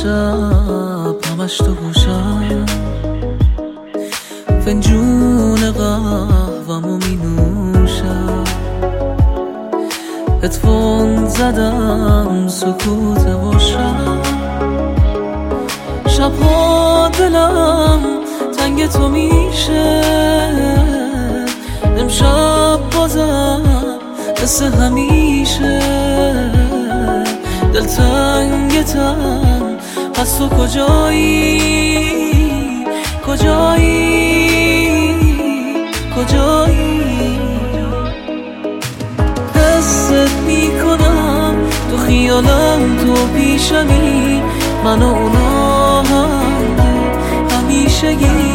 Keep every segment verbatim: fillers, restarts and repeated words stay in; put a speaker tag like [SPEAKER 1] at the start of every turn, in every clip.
[SPEAKER 1] شب همش تو گوشم، فنجون قهوه‌مو می نوشم، هدفون زدم سکوت باشم، شبها دلم تنگ تو میشه، امشب بازم مثل همیشه دلتنگتم، پس تو کجایی کجایی کجایی؟ حست میکنم تو خیالم تو پیشمی، من و اونا هم همیشگی.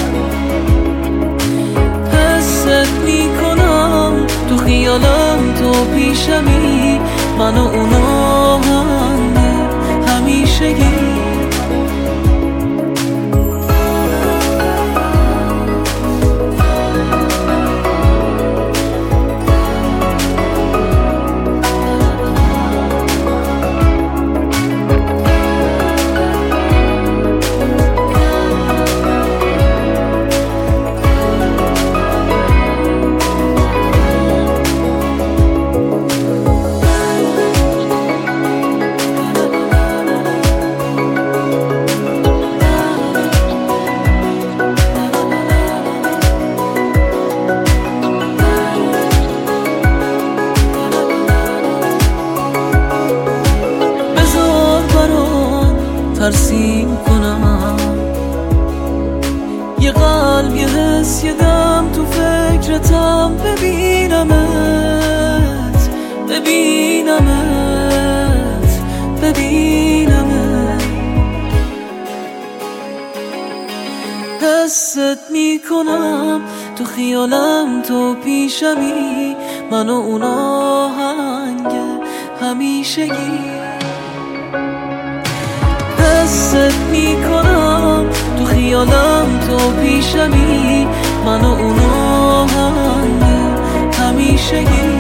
[SPEAKER 1] حست میکنم تو خیالم تو پیشمی، من و اونا هم همیشگی. ترسیم کنم یه قلب یه حس یه دم تو فکرتم، ببینمت ببینمت ببینمت. حست میکنم تو خیالم تو پیشمی، من و اونا هنگ همیشگی. حست میکنم تو خیالم تو پیشمی، من و اونا هم همیشگی.